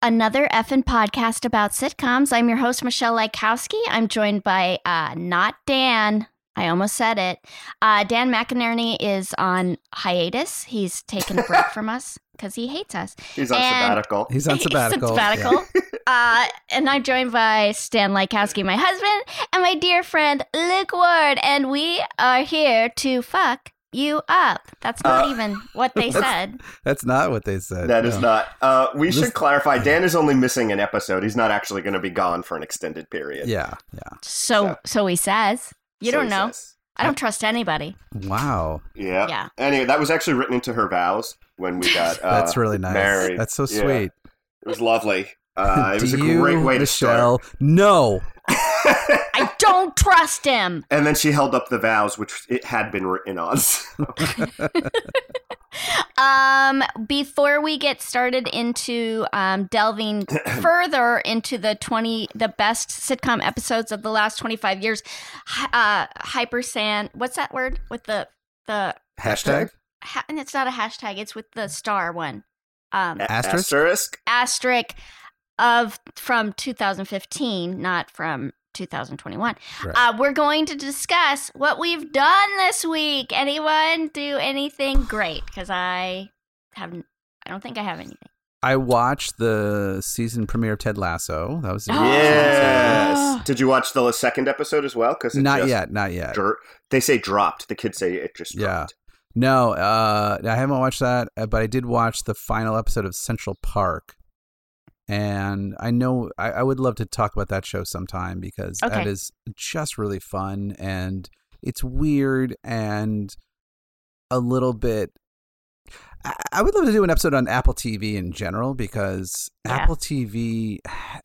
another effing podcast about sitcoms. I'm your host, Michelle Lykowski. I'm joined by not Dan. I almost said it. Dan McInerney is on hiatus. He's taken a break from us because he hates us. He's on sabbatical. He's on sabbatical. Yeah. And I'm joined by Stan Lykowski, my husband, and my dear friend Luke Ward. And we are here to fuck you up. That's not even what they said. That's not what they said. That is not. We should clarify. Dan is only missing an episode. He's not actually going to be gone for an extended period. Yeah. So he says. You don't know. I don't trust anybody. Wow. Yeah. Anyway, that was actually written into her vows when we got That's really nice. Married. That's so sweet. It was lovely. It was a great way to start. No. I don't trust him. And then she held up the vows, which it had been written on. Before we get started into delving further into the best sitcom episodes of the last 25 years, Hypersand, what's that word with the hashtag? And it's not a hashtag. It's with the star one. Asterisk from 2015, not from 2021. Right. We're going to discuss what we've done this week. Anyone do anything great? Because I don't think I have anything. I watched the season premiere of Ted Lasso. That was yes. Did you watch the second episode as well? Because not yet. They say dropped. The kids say it just dropped. No, I haven't watched that, but I did watch the final episode of Central Park. And I know I would love to talk about that show sometime because that is just really fun and it's weird and a little bit. I would love to do an episode on Apple TV in general because Apple TV,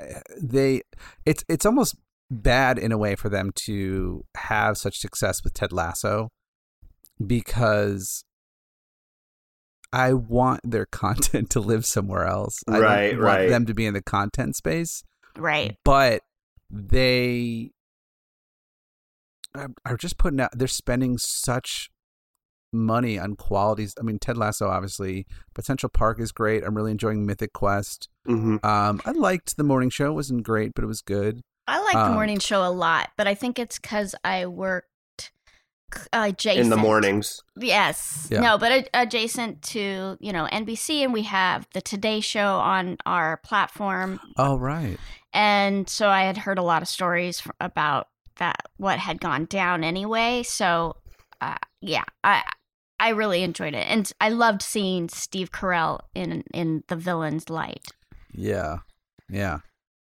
it's almost bad in a way for them to have such success with Ted Lasso because I want their content to live somewhere else. I don't want them to be in the content space. Right. But they are just putting out, they're spending such money on qualities. I mean, Ted Lasso, obviously, but Central Park is great. I'm really enjoying Mythic Quest. Mm-hmm. I liked The Morning Show. It wasn't great, but it was good. I like The Morning Show a lot, but I think it's because I worked adjacent in the mornings. Yes. Yeah. No, but adjacent to, NBC, and we have the Today Show on our platform. Oh, right. And so I had heard a lot of stories about that, what had gone down anyway. So, I really enjoyed it. And I loved seeing Steve Carell in the villain's light. Yeah. Yeah.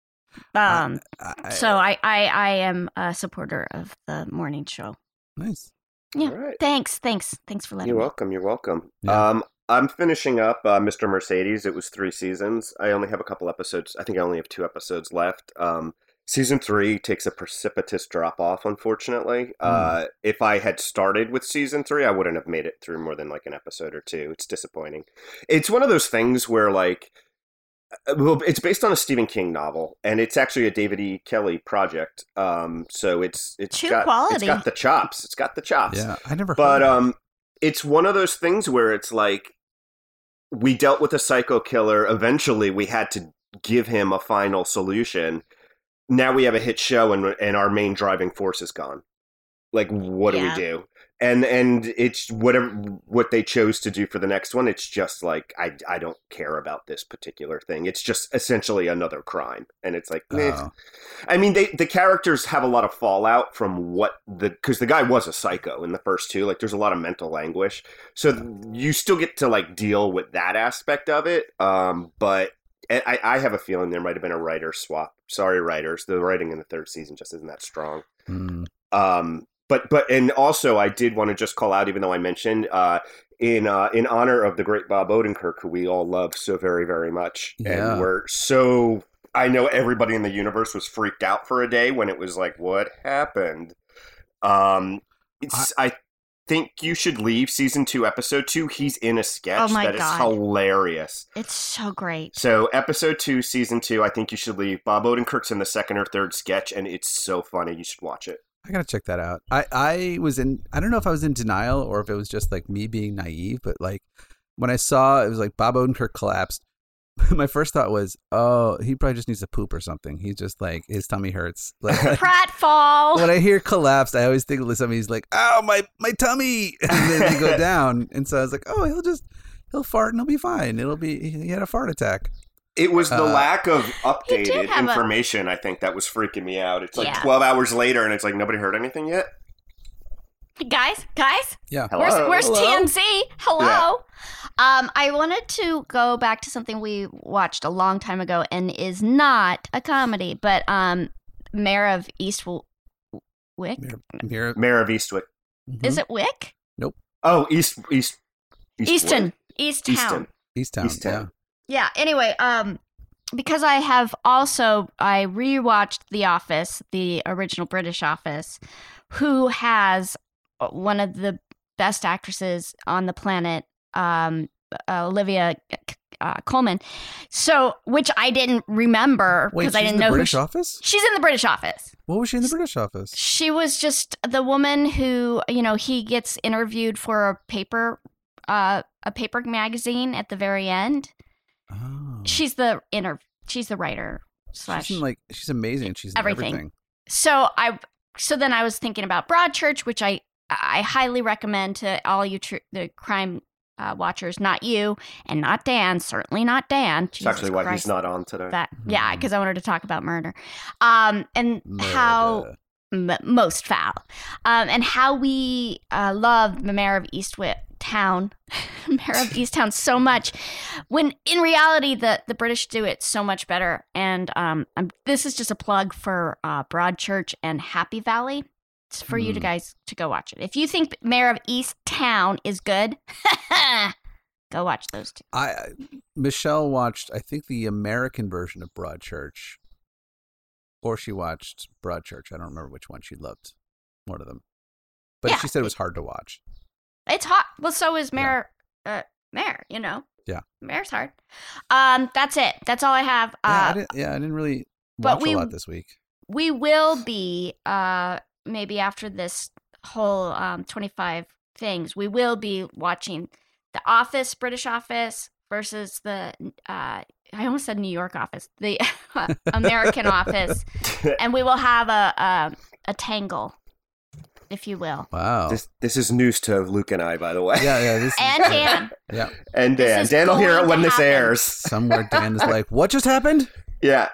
So I am a supporter of the morning show. Nice. Yeah. Right. Thanks for letting You're me. welcome. You're welcome. Yeah. I'm finishing up Mr. Mercedes. It was 3 seasons. I only have a couple episodes. I think I only have 2 episodes left. Season 3 takes a precipitous drop off, unfortunately. If I had started with season 3, I wouldn't have made it through more than like an episode or 2. It's disappointing. It's one of those things where it's based on a Stephen King novel, and it's actually a David E. Kelly project. So it's quality. It's got the chops. It's got the chops. Yeah, I never. But it's one of those things where it's like we dealt with a psycho killer. Eventually, we had to give him a final solution. Now we have a hit show, and our main driving force is gone. Like, what do we do? And it's what they chose to do for the next one. It's just like, I don't care about this particular thing. It's just essentially another crime. And it's like, I mean, the characters have a lot of fallout from because the guy was a psycho in the first 2. Like, there's a lot of mental anguish. So you still get to like deal with that aspect of it. But I have a feeling there might have been a writer swap. Sorry, writers. The writing in the 3rd season just isn't that strong. But also I did want to just call out, even though I mentioned in honor of the great Bob Odenkirk, who we all love so very, very much, and I know everybody in the universe was freaked out for a day when it was like, what happened? I think you should leave season 2, episode 2. He's in a sketch that is hilarious. It's so great. So episode 2, season 2, I think you should leave. Bob Odenkirk's in the 2nd or 3rd sketch, and it's so funny. You should watch it. I gotta check that out. I don't know if I was in denial or if it was just like me being naive, but like when I saw it was like Bob Odenkirk collapsed, my first thought was, oh, he probably just needs to poop or something. He's just like, his tummy hurts. Like, pratfall. When I hear collapsed, I always think of somebody's like, "Ow, my tummy," and then they go down. And so I was like, "Oh, he'll fart and he'll be fine. He had a fart attack." It was the lack of updated information, I think, that was freaking me out. It's like 12 hours later, and it's like, nobody heard anything yet? Guys? Yeah. Hello? Where's TMZ? Hello? Yeah. I wanted to go back to something we watched a long time ago and is not a comedy, but Mayor of Eastwick? Mayor of Eastwick. Mm-hmm. Is it Wick? Nope. Oh, Easton. Easttown. Yeah. Yeah, anyway, because I rewatched The Office, the original British Office, who has one of the best actresses on the planet, Olivia Colman. So, which I didn't remember because I didn't know who British Office? She's in the British Office. What was she in the British Office? She was just the woman who, he gets interviewed for a paper magazine at the very end. Oh. She's the writer / she's amazing. She's everything. So then I was thinking about Broadchurch, which I highly recommend to all you the crime watchers. Not you and not Dan. Certainly not Dan. That's actually why he's not on today. Yeah, because I wanted to talk about murder. And how most foul. And how we love the Mayor of Easttown so much, when in reality the British do it so much better. And this is just a plug for Broadchurch and Happy Valley. It's for you guys to go watch it. If you think Mayor of Easttown is good, go watch those two. Michelle watched, I think, the American version of Broadchurch, or she watched Broadchurch. I don't remember which one she loved. One of them, but she said it was hard to watch. It's hot. Well, so is Mayor. Mayor, Yeah. Mayor's hard. That's it. That's all I have. I didn't really watch a lot this week. We will be, maybe after this whole 25 things, we will be watching The Office, British Office versus the, I almost said New York Office, the American Office. And we will have a tangle, if you will. Wow. This is news to Luke and I, by the way. Yeah. And Dan. Yeah. And Dan. Dan will hear it when this airs. Somewhere Dan is like, what just happened? Yeah.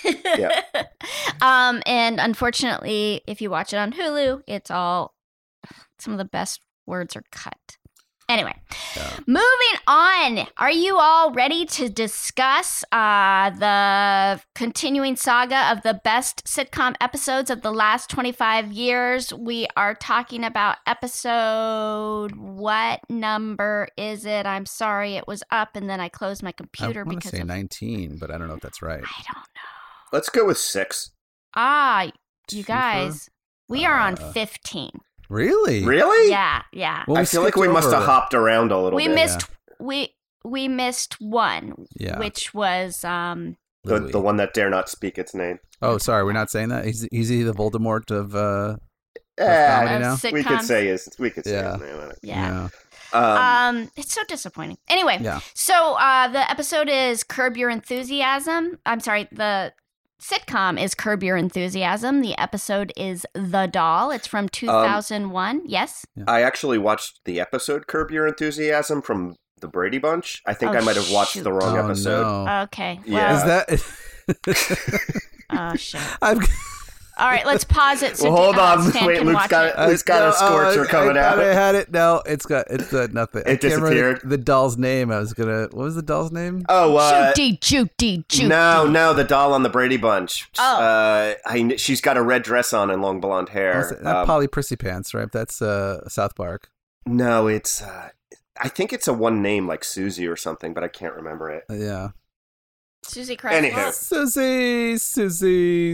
And unfortunately, if you watch it on Hulu, it's all, some of the best words are cut. Anyway, moving on. Are you all ready to discuss the continuing saga of the best sitcom episodes of the last 25 years? We are talking about episode, what number is it? I'm sorry, it was up and then I closed my computer because I want to say 19, but I don't know if that's right. I don't know. Let's go with 6. You guys, we are on 15. Really? Yeah. Well, I feel like we must have hopped around a little bit. We missed one, which was the one that dare not speak its name. Oh, sorry, we're not saying that. Is he the Voldemort of comedy now? Sitcoms? We could say his name. Yeah. It's so disappointing. Anyway, so the episode is Curb Your Enthusiasm. I'm sorry, the sitcom is Curb Your Enthusiasm. The episode is The Doll. It's from 2001. Yes? I actually watched the episode Curb Your Enthusiasm from the Brady Bunch. I think I might have watched the wrong episode. No. Okay. Well, yeah. Is that... Oh, shit. All right, let's pause it. So hold on. Wait, Luke's got a scorcher coming out. I had it. No, it's got nothing. It disappeared. The doll's name. What was the doll's name? Oh, Judy. No, the doll on the Brady Bunch. She's got a red dress on and long blonde hair. Not Polly Prissy Pants, right? That's South Park. No, it's. I think it's a one name like Susie or something, but I can't remember it. Yeah. Susie Crespo. Anyhow. Susie.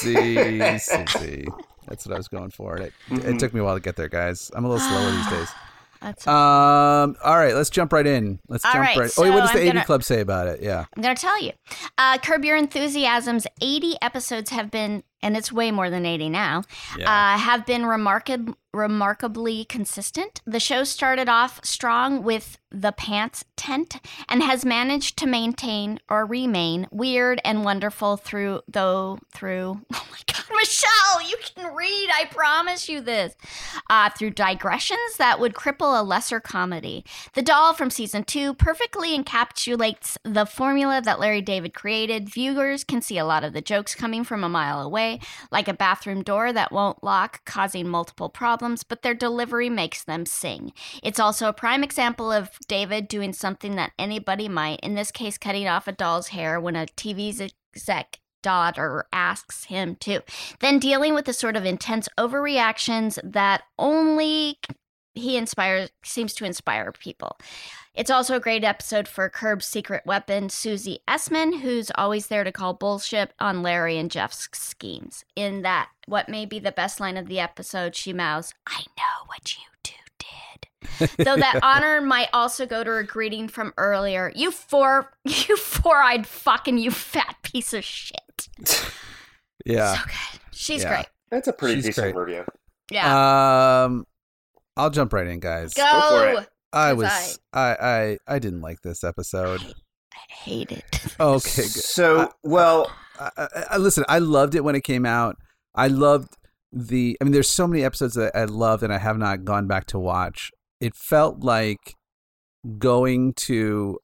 That's what I was going for. It took me a while to get there, guys. I'm a little slower these days. That's all right, let's jump right in. What does the AV Club say about it? Yeah. I'm going to tell you. Curb Your Enthusiasm's 80 episodes have been and it's way more than 80 now, have been remarkably consistent. The show started off strong with the pants tent and has managed to maintain or remain weird and wonderful through oh my God, Michelle, you can read, I promise you this, through digressions that would cripple a lesser comedy. The doll from season 2 perfectly encapsulates the formula that Larry David created. Viewers can see a lot of the jokes coming from a mile away, like a bathroom door that won't lock, causing multiple problems, but their delivery makes them sing. It's also a prime example of David doing something that anybody might, in this case cutting off a doll's hair when a TV exec daughter asks him to, then dealing with the sort of intense overreactions that only he seems to inspire people. It's also a great episode for Curb's secret weapon, Susie Essman, who's always there to call bullshit on Larry and Jeff's schemes. In that, what may be the best line of the episode, she mouths, "I know what you two did." Though that honor might also go to her greeting from earlier, you four-eyed fucking you fat piece of shit. Yeah. So good. She's great. That's a pretty decent review. Yeah. I'll jump right in, guys. Go for it. I didn't like this episode. I hate it. Okay, good. So, listen, I loved it when it came out. I loved there's so many episodes that I loved and I have not gone back to watch. It felt like going to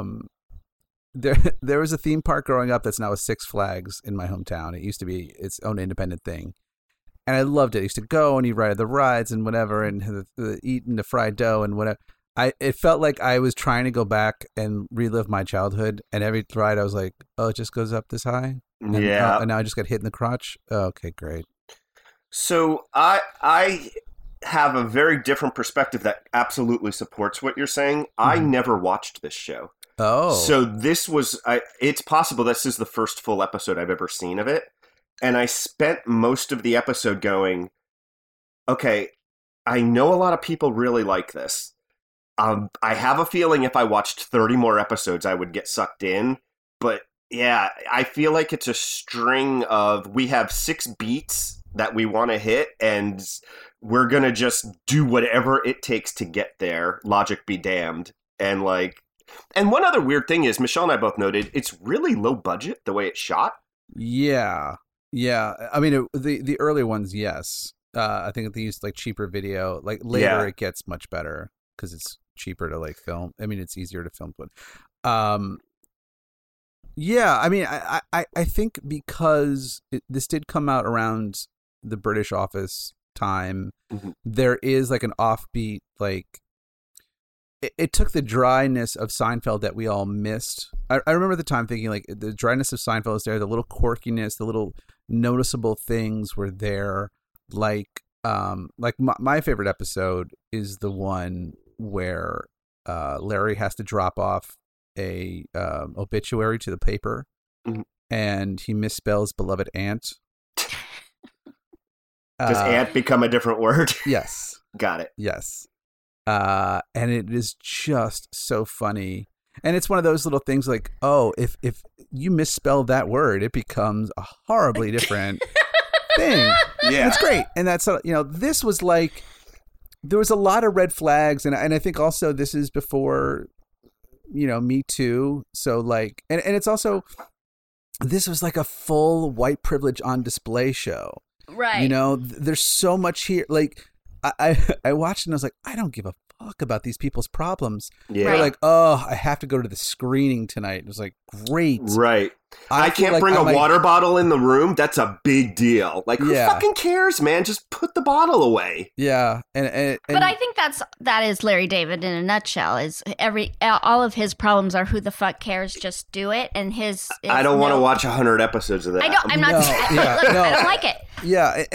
there was a theme park growing up that's now a Six Flags in my hometown. It used to be its own independent thing. And I loved it. I used to go and you ride the rides and whatever and eating the fried dough and whatever. It felt like I was trying to go back and relive my childhood. And every ride I was like, oh, it just goes up this high? And, and now I just got hit in the crotch? Oh, okay, great. So I have a very different perspective that absolutely supports what you're saying. Mm-hmm. I never watched this show. Oh. So this was, it's possible this is the first full episode I've ever seen of it. And I spent most of the episode going, okay, I know a lot of people really like this. I have a feeling if I watched 30 more episodes, I would get sucked in. But yeah, I feel like it's a string of, we have 6 beats that we want to hit, and we're going to just do whatever it takes to get there. Logic be damned. And one other weird thing is, Michelle and I both noted, it's really low budget the way it's shot. Yeah. Yeah. I mean, the early ones, yes. I think they used cheaper video. Later it gets much better because it's cheaper to film. I mean, it's easier to film. But yeah, I mean, I think because this did come out around the British Office time, mm-hmm. There is an offbeat, it took the dryness of Seinfeld that we all missed. I remember at the time thinking the dryness of Seinfeld is there, the little quirkiness, the little noticeable things were there. My favorite episode is the one where Larry has to drop off a obituary to the paper, mm-hmm. and he misspells beloved aunt. Does aunt become a different word? Yes. Got it. Yes. And it is just so funny. And it's one of those little things if you misspell that word, it becomes a horribly different thing. Yeah. And it's great. And that's, this was there was a lot of red flags. And I think also this is before, Me Too. So and it's also, this was a full white privilege on display show. Right. There's so much here. I watched it and I was like, I don't give a fuck about these people's problems. Yeah. They're like, oh, I have to go to the screening tonight. It was great. Right. I can't bring a water bottle in the room. That's a big deal. Who fucking cares, man? Just put the bottle away. Yeah. And but I think that is Larry David in a nutshell. Is all of his problems are who the fuck cares? Just do it. And his. I don't want to watch 100 episodes of that. I'm not. I don't like it. Yeah.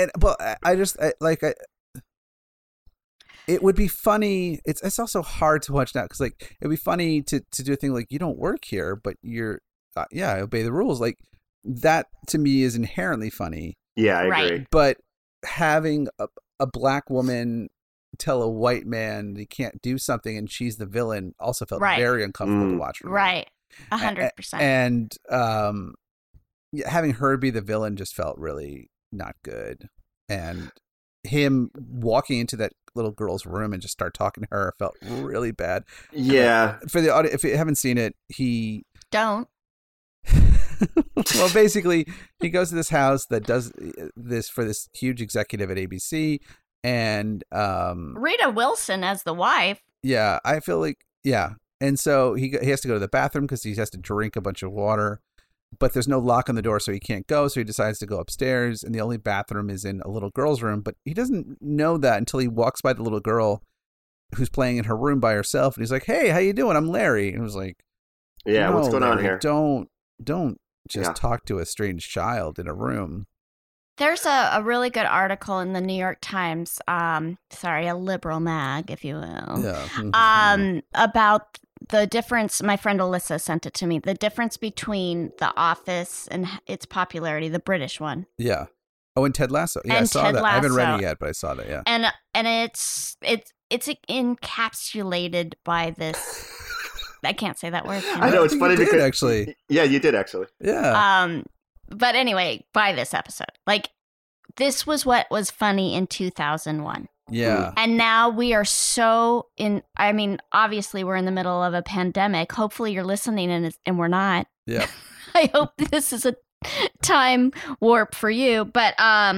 It would be funny. It's also hard to watch now because it'd be funny to do a thing you don't work here, but you're obey the rules. That to me is inherently funny. Yeah, I agree. But having a black woman tell a white man he can't do something and she's the villain also felt very uncomfortable to watch. Right, 100%. And having her be the villain just felt really not good. And him walking into that little girl's room and just start talking to her felt really bad. Yeah. For the audience, if you haven't seen it, he don't. Well, basically, he goes to this house that does this for this huge executive at ABC, and Rita Wilson as the wife. Yeah, I feel like and so he has to go to the bathroom because he has to drink a bunch of water, but there's no lock on the door, so he can't go. So he decides to go upstairs, and the only bathroom is in a little girl's room. But he doesn't know that until he walks by the little girl who's playing in her room by herself, and he's like, "Hey, how you doing? I'm Larry." And I was like, "Yeah, what's going on here? Don't just talk to a strange child in a room." There's a really good article in the New York Times, a liberal mag, if you will, about the difference. My friend Alyssa sent it to me. The difference between The Office and its popularity, the British one. Yeah. Oh, and Ted Lasso. Yeah, I saw that. I haven't read it yet, but I saw that. Yeah. And it's encapsulated by this. I can't say that word. I know, it's funny because actually. Yeah, you did actually. Yeah. But anyway, by this episode, like, this was what was funny in 2001. Yeah. And now we are obviously we're in the middle of a pandemic. Hopefully you're listening and we're not. Yeah. I hope this is a time warp for you, but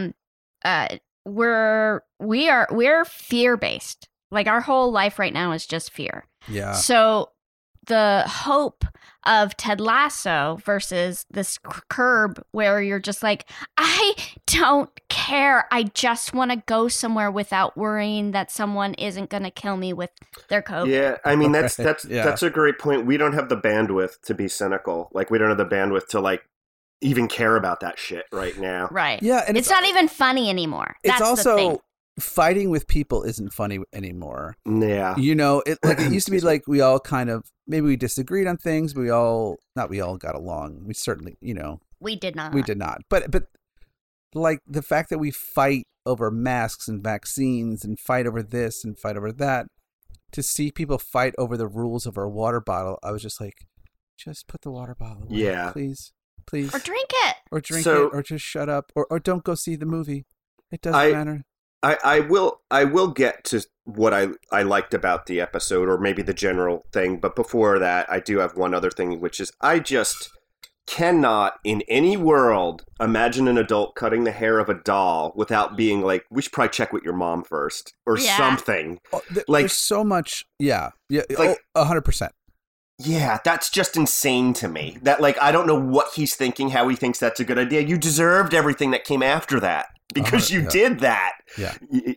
we're fear-based. Like, our whole life right now is just fear. Yeah. So the hope of Ted Lasso versus this Curb, where you're just like, I don't care. I just want to go somewhere without worrying that someone isn't going to kill me with their coke. Yeah, I mean, that's a great point. We don't have the bandwidth to be cynical. Like, we don't have the bandwidth to, like, even care about that shit right now. Right. Yeah, and it's not even funny anymore. That's also the thing. Fighting with people isn't funny anymore. Yeah. You know, it used to be like we all kind of, maybe we disagreed on things, but we all got along. We certainly, we did not. We did not. But like the fact that we fight over masks and vaccines and fight over this and fight over that, to see people fight over the rules of our water bottle, I was just like, just put the water bottle away, yeah, please. Or drink it. Or drink it, or just shut up, or don't go see the movie. It doesn't matter. I will get to what I liked about the episode, or maybe the general thing, but before that, I do have one other thing, which is I just cannot in any world imagine an adult cutting the hair of a doll without being like, we should probably check with your mom first or something. Like, there's so much, yeah, like 100%. Yeah, that's just insane to me. That, like, I don't know what he's thinking, how he thinks that's a good idea. You deserved everything that came after that because you did that. Yeah.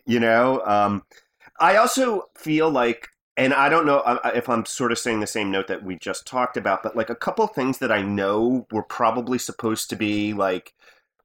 I also feel like, and I don't know if I'm sort of saying the same note that we just talked about, but like a couple things that I know were probably supposed to be like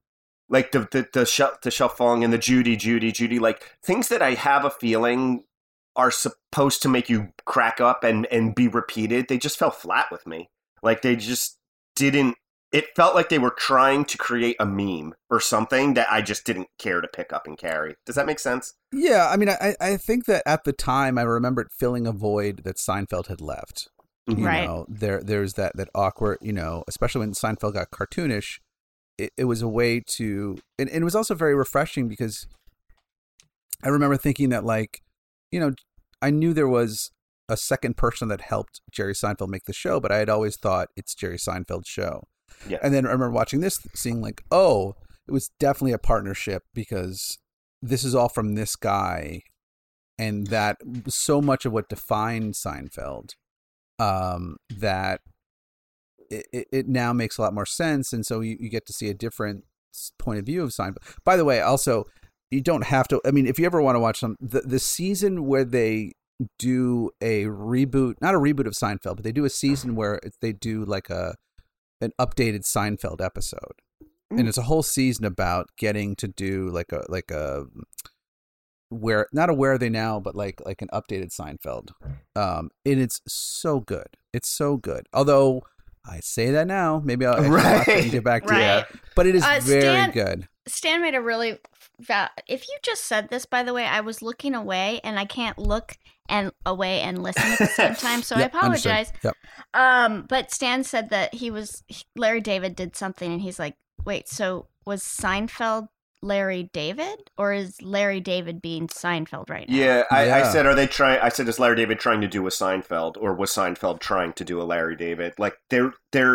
the shelf falling and the Judy, like things that I have a feeling are supposed to make you crack up and be repeated. They just fell flat with me. Like, they just didn't. It felt like they were trying to create a meme or something that I just didn't care to pick up and carry. Does that make sense? Yeah, I mean, I think that at the time I remembered filling a void that Seinfeld had left. Right. You know, there's that awkward, especially when Seinfeld got cartoonish, it was a way to, and it was also very refreshing because I remember thinking that, like, I knew there was a second person that helped Jerry Seinfeld make the show, but I had always thought it's Jerry Seinfeld's show. Yeah. And then I remember watching this, seeing like, oh, it was definitely a partnership because this is all from this guy. And that so much of what defined Seinfeld, that it now makes a lot more sense. And so you get to see a different point of view of Seinfeld. By the way, also, you don't have to, I mean, if you ever want to watch the season where they do a reboot, not a reboot of Seinfeld, but they do a season where they do like an updated Seinfeld episode. And it's a whole season about getting to do like a where, not a Where Are They Now, but like an updated Seinfeld. And it's so good. It's so good. Although I say that now, maybe I'll get back to it. But it is very good. Stan made a really if you just said this, by the way, I was looking away and I can't look away and listen at the same time, so I apologize. Yep. But Stan said that Larry David did something and he's like, wait, so was Seinfeld Larry David, or is Larry David being Seinfeld right now? Yeah, I said, are they trying? I said, is Larry David trying to do a Seinfeld, or was Seinfeld trying to do a Larry David? Like you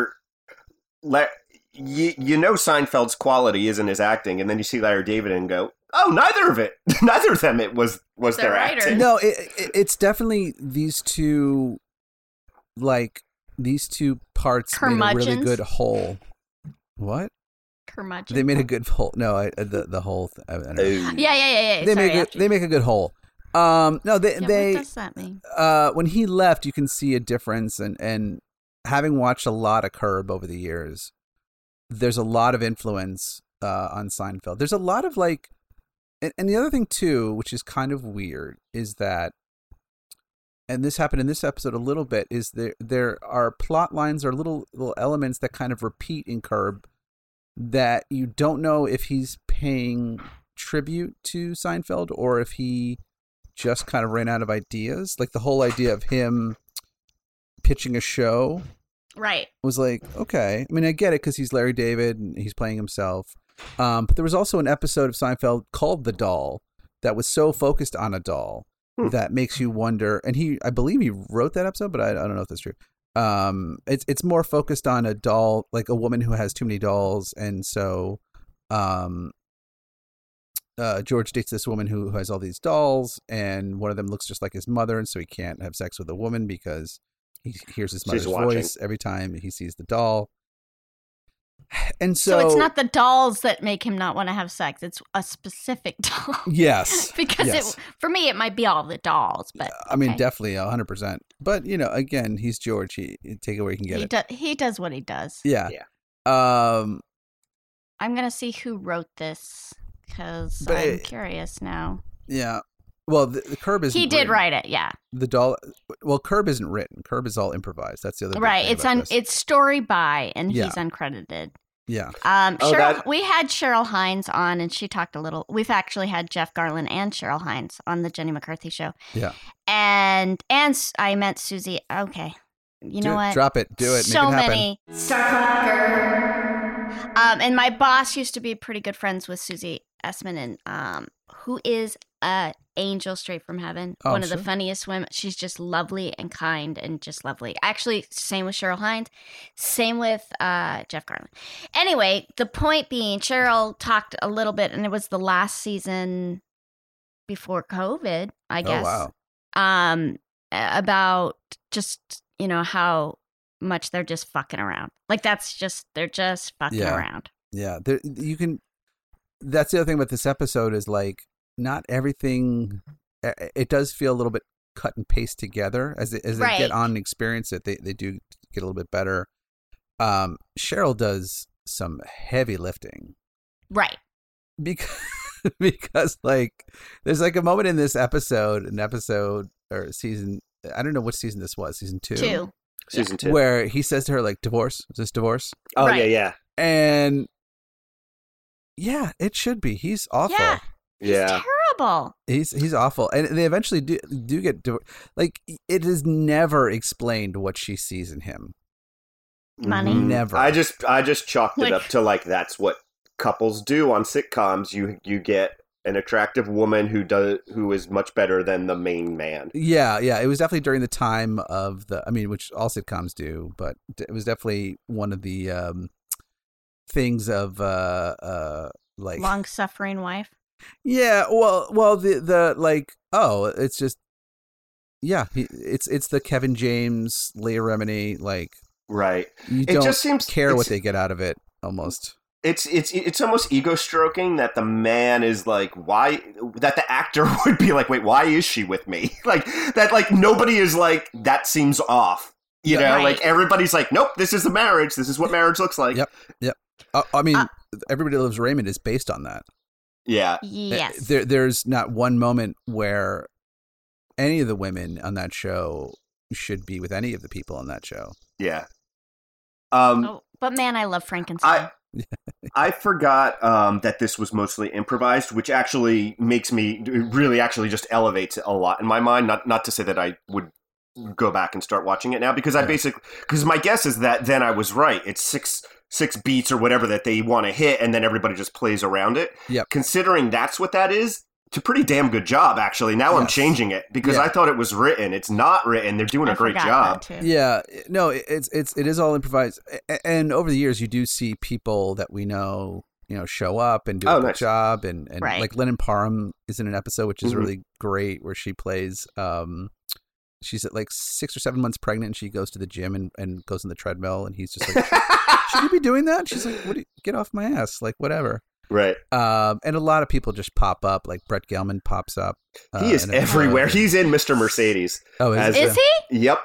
know, Seinfeld's quality isn't his acting, and then you see Larry David and go, oh, neither of them. It was their writers. acting. No, it's definitely these two, like these two parts made a really good whole. What? Curmudgeon. They made a good whole. No, the whole. Yeah. They make a good whole. No, they. What does that mean? When he left, you can see a difference, and having watched a lot of Curb over the years, there's a lot of influence on Seinfeld. There's a lot of like, and the other thing too, which is kind of weird, is that, and this happened in this episode a little bit, is there are plot lines or little elements that kind of repeat in Curb that you don't know if he's paying tribute to Seinfeld or if he just kind of ran out of ideas. Like the whole idea of him pitching a show, right, was like, okay. I mean, I get it because he's Larry David and he's playing himself. But there was also an episode of Seinfeld called The Doll that was so focused on a doll that makes you wonder. And I believe he wrote that episode, but I don't know if that's true. It's more focused on a doll, like a woman who has too many dolls, and so George dates this woman who has all these dolls, and one of them looks just like his mother, and so he can't have sex with a woman because he hears his mother's voice every time he sees the doll. And so it's not the dolls that make him not want to have sex. It's a specific doll. Yes. Because for me, it might be all the dolls. But I mean, definitely 100%. But, you know, again, he's George. He take it where he can get it. He does what he does. Yeah. I'm going to see who wrote this because I'm curious now. Yeah. Well, the Curb isn't. He did write it, yeah. The doll. Well, Curb isn't written. Curb is all improvised. That's the other. Right. It's story by, and he's uncredited. Yeah. We had Cheryl Hines on, and she talked a little. We've actually had Jeff Garlin and Cheryl Hines on the Jenny McCarthy show. Yeah. And I meant Susie. Okay. You know what? Drop it. Do it. So make it happen. many. And my boss used to be pretty good friends with Susie Essman, and who is a angel straight from heaven. One of the funniest women. She's just lovely and kind and just lovely. Actually, same with Cheryl Hines. Same with Jeff Garlin. Anyway, the point being, Cheryl talked a little bit, and it was the last season before COVID, I guess. Oh, wow. About just, you know, how much they're just fucking around. Like they're just fucking around. Yeah. That's the other thing about this episode is like, not everything, it does feel a little bit cut and paste together as they get on and experience it. They do get a little bit better. Cheryl does some heavy lifting. Right. Because like, there's like a moment in this episode or season, I don't know what season this was, season 2. Season 2. Where he says to her like, divorce? Is this divorce? Oh, right. yeah. And yeah, it should be. He's awful. Yeah. He's terrible. He's awful, and they eventually do get like, it is never explained what she sees in him. Money. Never. I just chalked it up to like, that's what couples do on sitcoms. You get an attractive woman who is much better than the main man. Yeah. It was definitely during the time of which all sitcoms do, but it was definitely one of the things of like long-suffering wife. Yeah, well, the like, it's just, it's the Kevin James, Leah Remini, like, right. You don't care what they get out of it, almost. It's almost ego stroking that the man is like, why, that the actor would be like, wait, why is she with me? Like that, like nobody is like, that seems off. You know, like everybody's like, nope, this is a marriage. This is what marriage looks like. Yep. Everybody Loves Raymond is based on that. Yeah. Yes. There's not one moment where any of the women on that show should be with any of the people on that show. Yeah. But man, I love Frankenstein. I forgot that this was mostly improvised, which actually makes me really actually just elevates it a lot in my mind. Not to say that I would go back and start watching it now, because because my guess is that then I was right. It's 6 beats or whatever that they want to hit, and then everybody just plays around it. Yep. Considering that's what that is, it's a pretty damn good job, actually. Now I'm changing it because I thought it was written. It's not written. They're doing a great job. Yeah, no, it is all improvised. And over the years, you do see people that we know, show up and do a good job. And like Lennon Parham is in an episode, which is really great, where she plays. She's at like 6 or 7 months pregnant, and she goes to the gym and goes on the treadmill, and he's just like, should you be doing that? She's like, get off my ass, like whatever. Right. And a lot of people just pop up, like Brett Gelman pops up. He is everywhere. He's in Mr. Mercedes. Oh, is he? Yep.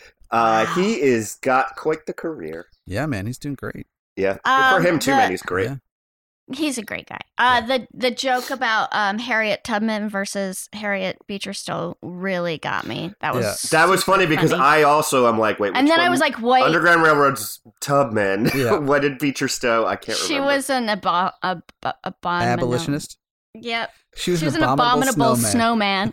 He is got quite the career. Yeah, man, he's doing great. Yeah. Good for him too, man. He's great. Yeah. He's a great guy. The joke about Harriet Tubman versus Harriet Beecher Stowe really got me. That was funny because I also am like, wait. And then I was like, wait. Underground Railroad's Tubman. Yeah. What did Beecher Stowe? I can't remember. She was an abolitionist. Yep. She was an abominable snowman.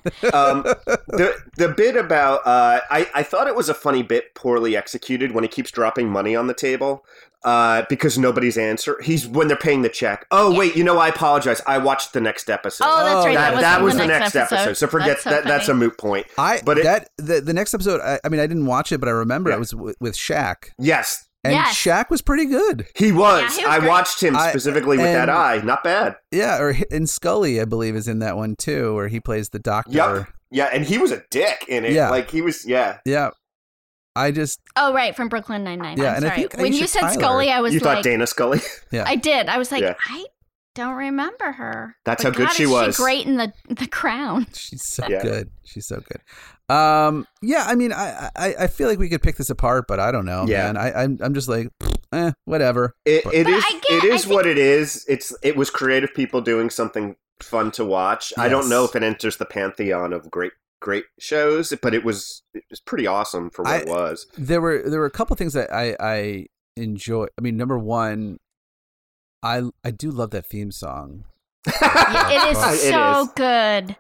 The bit about I thought it was a funny bit, poorly executed, when he keeps dropping money on the table because nobody's answer. He's when they're paying the check. Oh wait, I apologize. I watched the next episode. Oh, that's right. That was the next episode. So forget that. That's a moot point. The next episode. I didn't watch it, but I remember it was with Shaq. Yes. And Shaq was pretty good. He was. I watched him specifically with that eye. Not bad. Yeah, and Scully, I believe, is in that one too, where he plays the doctor. Yep. Yeah, and he was a dick in it. Yeah. Like he was. Yeah. Yeah. I just. Oh right, from Brooklyn Nine-Nine. Yeah, I'm sorry. I think when you said Tyler. Scully, I was you thought Dana Scully. Yeah, I did. I was like, I don't remember her. That's how good she was. She's great in the Crown. She's so good. She's so good. Yeah, I mean, I feel like we could pick this apart, but I don't know, man. I'm just like, whatever. It is what it is. It was creative people doing something fun to watch. Yes. I don't know if it enters the pantheon of great shows, but it was pretty awesome for what it was. There were a couple things that I enjoy. I mean, number one, I do love that theme song. It is so good.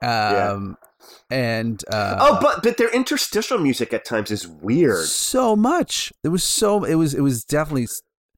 And but their interstitial music at times is weird. So much. It was definitely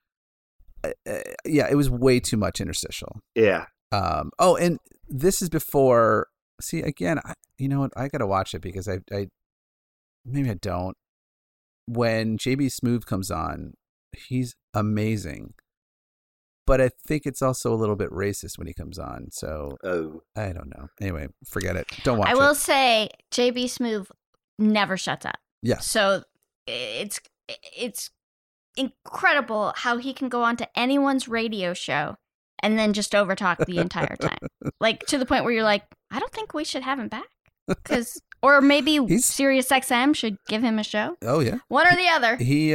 it was way too much interstitial. Yeah. And this is before. See, again, you know what? I got to watch it because I maybe I don't. When JB Smoove comes on, he's amazing. But I think it's also a little bit racist when he comes on. So I don't know. Anyway, forget it. Don't watch it. I will say JB Smoove never shuts up. Yeah. So it's incredible how he can go on to anyone's radio show and then just overtalk the entire time. Like to the point where you're like, I don't think we should have him back. Or maybe Sirius XM should give him a show. Oh yeah. One or the other. He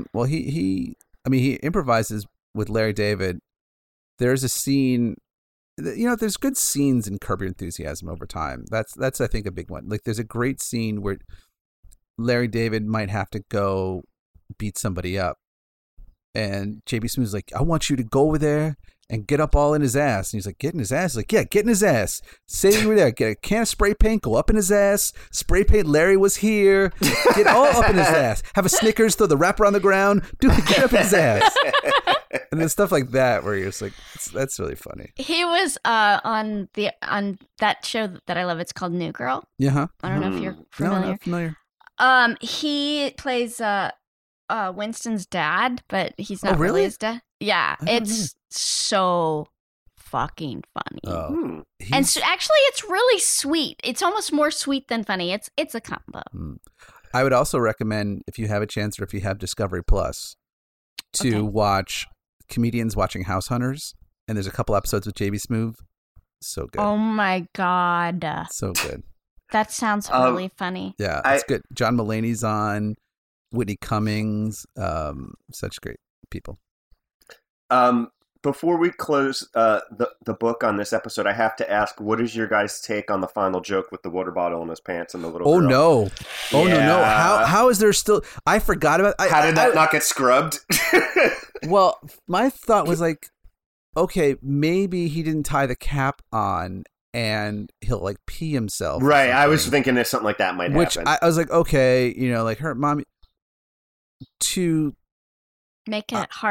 improvises with Larry David. There's a scene, there's good scenes in Curb Your Enthusiasm over time. That's I think a big one. Like there's a great scene where Larry David might have to go beat somebody up, and JB Smooth's like, I want you to go over there and get up all in his ass. And he's like, get in his ass? He's like, yeah, get in his ass. Say you were there. Get a can of spray paint, go up in his ass. Spray paint, Larry was here. Get all up in his ass. Have a Snickers, throw the wrapper on the ground. Get up in his ass. And then stuff like that where you're just like, that's really funny. He was on that show that I love. It's called New Girl. Yeah. I don't know if you're familiar. No, not familiar. He plays Winston's dad, but he's not really his dad. Yeah, it's so fucking funny. Oh. And so actually, it's really sweet. It's almost more sweet than funny. It's a combo. I would also recommend, if you have a chance or if you have Discovery Plus, to watch comedians watching House Hunters. And there's a couple episodes with JB Smoove. So good. Oh my God. So good. That sounds really funny. Yeah, it's good. John Mulaney's on. Whitney Cummings. Such great people. Before we close the book on this episode, I have to ask, what is your guys' take on the final joke with the water bottle in his pants and the little girl? No. No. How is there still... I forgot about... How did that not get scrubbed? Well, my thought was like, okay, maybe he didn't tie the cap on and he'll like pee himself. Right. I was thinking that something like that might happen. Which I was like, okay, like her mom... To... Make it hard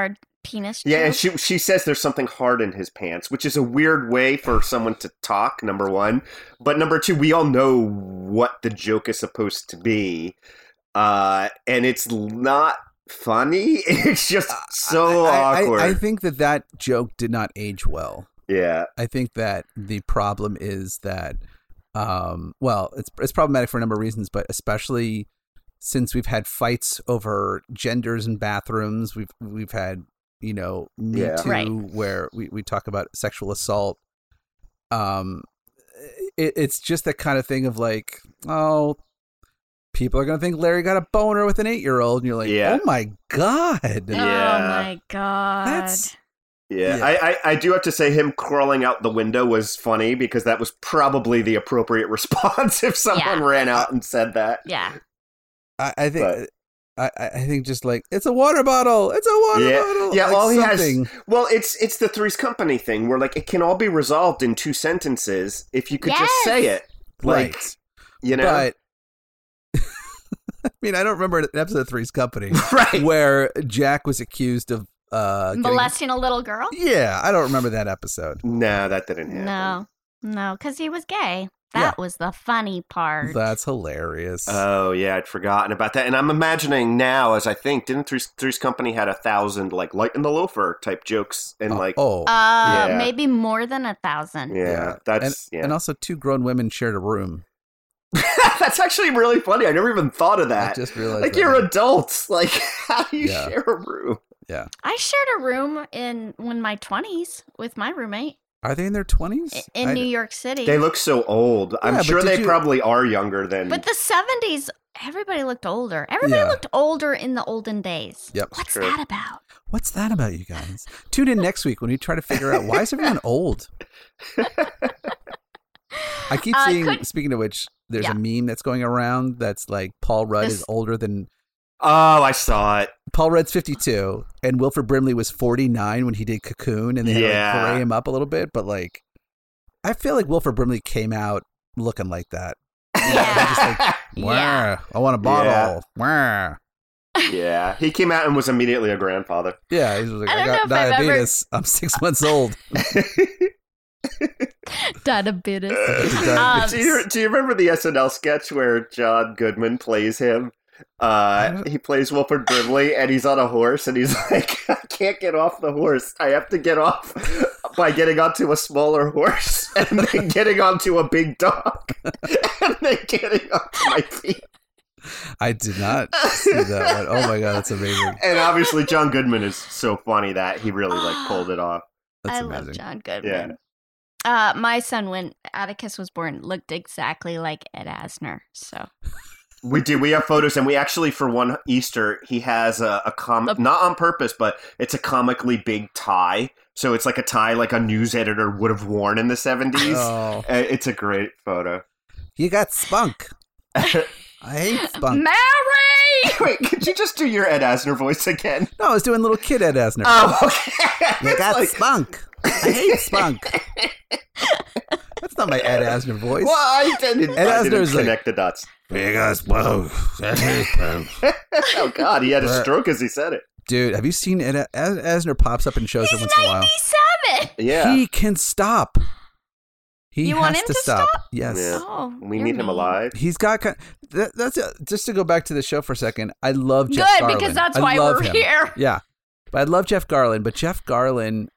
penis Yeah, and joke. she says there's something hard in his pants, which is a weird way for someone to talk, number one. But number two, we all know what the joke is supposed to be. And it's not funny. It's just so awkward. I think that joke did not age well. Yeah. I think that the problem is that, well, it's problematic for a number of reasons, but especially since we've had fights over genders in bathrooms, we've had, Me Too, Right. where we talk about sexual assault. It's just that kind of thing of like, oh, people are going to think Larry got a boner with an 8-year-old. And you're like, oh my God. Yeah. Oh my God. Yeah. I do have to say him crawling out the window was funny because that was probably the appropriate response if someone ran out and said that. Yeah. I think I think just like, it's a water bottle. It's a water bottle. Yeah, like all he something. has. Well, it's the Three's Company thing where like it can all be resolved in 2 sentences if you could just say it. Like, right. But I mean, I don't remember an episode of Three's Company right. where Jack was accused of molesting a little girl? Yeah, I don't remember that episode. No, that didn't happen. No, because he was gay. That was the funny part. That's hilarious. Oh, yeah, I'd forgotten about that. And I'm imagining now, as I think, didn't Three's Company had 1,000, like, Light in the Loafer type jokes? And, maybe more than 1,000. Yeah, And also 2 grown women shared a room. That's actually really funny. I never even thought of that. I just realized like, you're adults. Like, how do you share a room? Yeah. I shared a room in my 20s with my roommate. Are they in their 20s? In New York City. They look so old. I'm sure they probably are younger than... But the 70s, everybody looked older. Everybody looked older in the olden days. Yep. What's that about? What's that about, you guys? Tune in next week when we try to figure out why is everyone old? I keep seeing, speaking of which, there's a meme that's going around that's like Paul Rudd is older than... Oh, I saw it. Paul Rudd's 52, and Wilford Brimley was 49 when he did Cocoon, and they had to gray him up a little bit. But like, I feel like Wilford Brimley came out looking like that. Just like, I want a bottle. Yeah, he came out and was immediately a grandfather. Yeah, he was like, I got diabetes. I'm 6 months old. Diabetes. Do you remember the SNL sketch where John Goodman plays him? He plays Wilford Brimley, and he's on a horse, and he's like, I can't get off the horse. I have to get off by getting onto a smaller horse, and then getting onto a big dog, and then getting onto my feet. I did not see that one. Oh my God, that's amazing. And obviously John Goodman is so funny that he really like pulled it off. That's amazing. Love John Goodman. Yeah. My son, when Atticus was born, looked exactly like Ed Asner, so... We do. We have photos, and we actually, for one Easter, he has a comic, not on purpose, but it's a comically big tie. So it's like a tie like a news editor would have worn in the 70s. Oh. It's a great photo. You got spunk. I hate spunk. Mary! Wait, could you just do your Ed Asner voice again? No, I was doing little kid Ed Asner. Oh, okay. You got spunk. I hate spunk. That's not my Ed Asner voice. Well, I didn't connect like, the dots. You got spunk. Oh, God, he had a stroke as he said it. Dude, have you seen Ed Asner pops up in shows every once in a while? He's 97! Yeah. He can stop. You want him to stop? Yes. Yeah. Oh, we need him alive. He's got that's just to go back to the show for a second. I love Jeff Garlin. Good, because that's why we're here. Yeah. But I love Jeff Garlin, but Jeff Garlin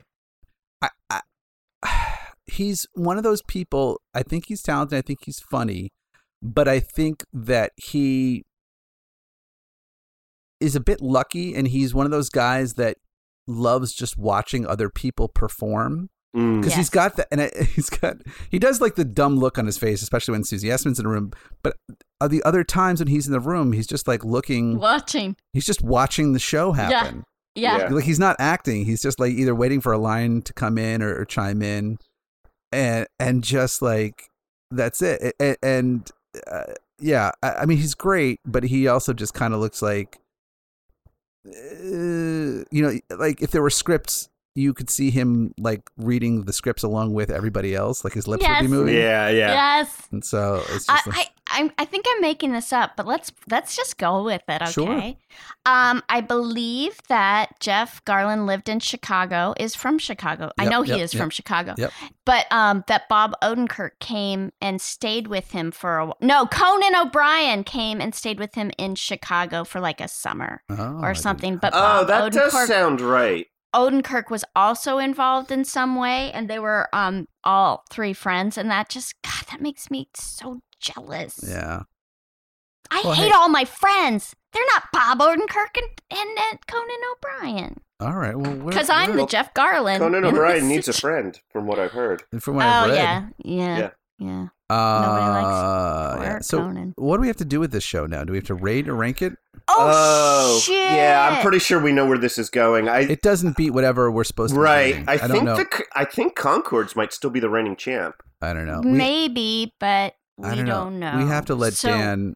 he's one of those people, I think he's talented, I think he's funny, but I think that he is a bit lucky, and he's one of those guys that loves just watching other people perform. Because he's got that, and he does like the dumb look on his face, especially when Susie Essman's in the room. But the other times when he's in the room, he's just like watching. He's just watching the show happen. Yeah. Like he's not acting. He's just like either waiting for a line to come in or chime in, and just like that's it. And I mean he's great, but he also just kind of looks like, like if there were scripts you could see him like reading the scripts along with everybody else, like his lips would be Yes. moving. Yeah. Yes. And so it's just I think I'm making this up, but let's just go with it, okay? Sure. I believe that Jeff Garlin lived in Chicago, is from Chicago. I know he is from Chicago. Yep. But that Bob Odenkirk came and stayed with him for a while. No, Conan O'Brien came and stayed with him in Chicago for like a summer or something. But Bob that does sound right. Odenkirk was also involved in some way, and they were all three friends, and that just, God, that makes me so jealous. Yeah. I hate all my friends. They're not Bob Odenkirk and Conan O'Brien. All right. Well, because I'm the Jeff Garlin. Conan O'Brien needs a friend, from what I've heard. From what I've read. Yeah. Nobody likes so Conan. what do we have to do with this show now? Do we have to rate or rank it? Oh, shit. Yeah, I'm pretty sure we know where this is going. It doesn't beat whatever we're supposed to be doing. I think Concords might still be the reigning champ. I don't know. Maybe, but we don't know. We have to let Dan...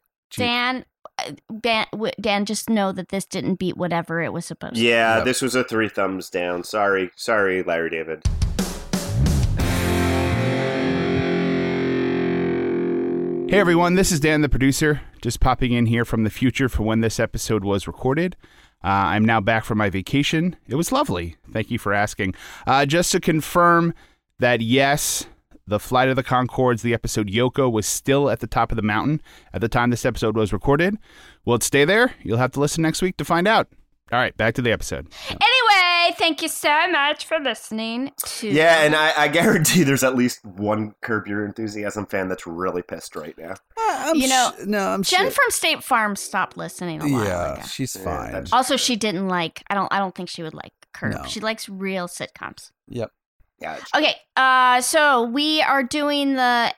Dan, just know that this didn't beat whatever it was supposed to. Yeah, this was a 3 thumbs down. Sorry, Larry David. Hey everyone, this is Dan the producer, just popping in here from the future for when this episode was recorded. I'm now back from my vacation. It was lovely. Thank you for asking. Just to confirm that yes, the Flight of the Conchords, the episode Yoko, was still at the top of the mountain at the time this episode was recorded. Will it stay there? You'll have to listen next week to find out. All right, back to the episode. Anyway, thank you so much for listening to... Yeah, and I guarantee there's at least one Curb Your Enthusiasm fan that's really pissed right now. I'm Jen from State Farm stopped listening a while ago. Yeah, she's fine. Also, she didn't like... I don't think she would like Curb. No. She likes real sitcoms. Yep. Yeah. Okay, so we are doing the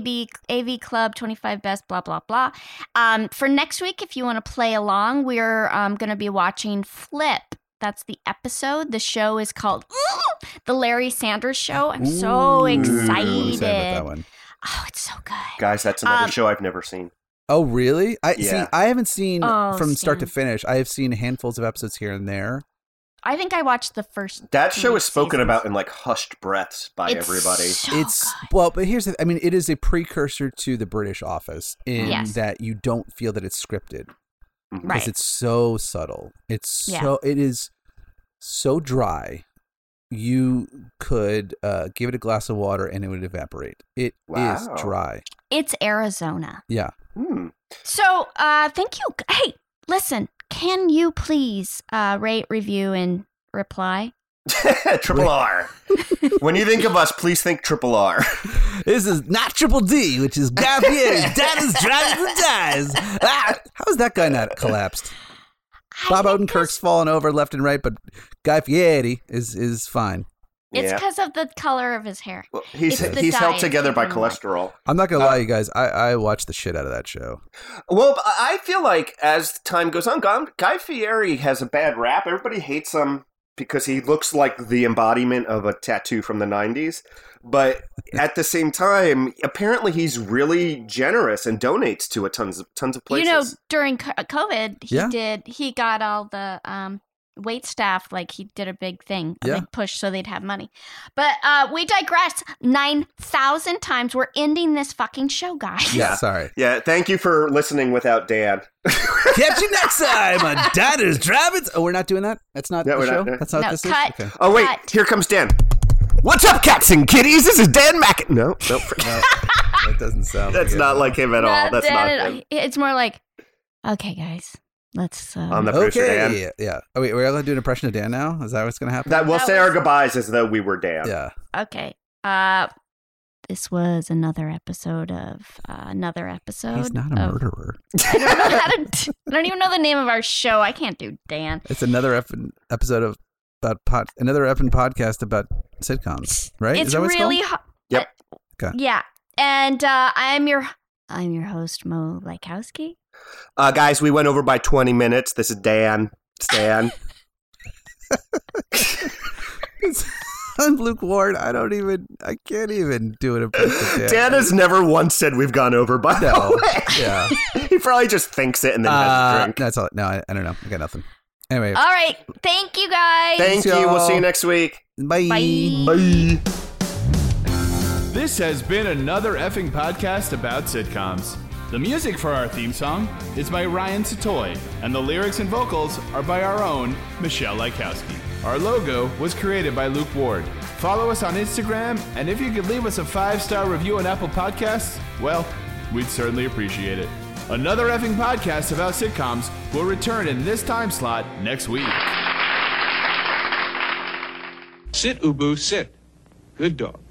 AV Club 25 Best, blah, blah, blah. For next week, if you want to play along, we're going to be watching Flip. That's the episode. The show is called The Larry Sanders Show. I'm so excited. I'm excited about that one. Oh, it's so good. Guys, that's another show I've never seen. Oh, really? I haven't seen from start to Stan. finish. I have seen handfuls of episodes here and there. I think I watched the first. That show is spoken seasons. about in like hushed breaths by everybody. So good. Well, but here's the. I mean, it is a precursor to the British Office in Yes. that you don't feel that it's scripted because Right. it's so subtle. It is so dry. You could give it a glass of water and it would evaporate. It is dry. It's Arizona. Yeah. So, thank you. Hey, listen. Can you please rate, review, and reply? Triple R. When you think of us, please think Triple R. This is not Triple D, which is Guy Fieri. Dad is driving the dies. How is that guy not collapsed? Bob Odenkirk's fallen over left and right, but Guy Fieri is fine. It's because of the color of his hair. Well, he's held together by cholesterol. I'm not gonna lie, you guys. I watched the shit out of that show. Well, I feel like as time goes on, Guy Fieri has a bad rap. Everybody hates him because he looks like the embodiment of a tattoo from the 90s. But at the same time, apparently he's really generous and donates to tons of places. You know, during COVID, he got all the wait staff, like he did a big thing, a big push so they'd have money. But we digress 9,000 times. We're ending this fucking show, guys. Yeah, sorry. Yeah, thank you for listening without Dan. Catch you next time on Diners, Drive-Ins. Oh, we're not doing that? That's not the show? That's not this cut. is? Okay. Oh, wait, here comes Dan. What's up, cats and kitties? This is Dan Mac. No. That doesn't sound That's not like him at all. That's not him. It's more like, okay, guys, let's... I'm the producer, Dan. Yeah. Oh, wait, we're going to do an impression of Dan now? Is that what's going to happen? We'll say our goodbyes as though we were Dan. Yeah. Okay. This was another episode. He's not a murderer. I don't even know the name of our show. I can't do Dan. It's another episode of another effing podcast about sitcoms, right? It's Is that what really it's called? Yep. Okay. Yeah, and I'm your host, Mo Lykowski. Guys, we went over by 20 minutes. This is Dan. Stan. I'm Luke Ward. I can't even do an impression of Dan. Dan has never once said we've gone over by the way. Yeah. He probably just thinks it and then has a drink. That's all. No, I don't know. I got nothing. Anyway. All right. Thank you, guys. Thank you. We'll see you next week. Bye. Bye. This has been another effing podcast about sitcoms. The music for our theme song is by Ryan Satoy, and the lyrics and vocals are by our own Michelle Lykowski. Our logo was created by Luke Ward. Follow us on Instagram, and if you could leave us a 5-star review on Apple Podcasts, well, we'd certainly appreciate it. Another effing podcast about sitcoms will return in this time slot next week. Sit, Ubu, sit. Good dog.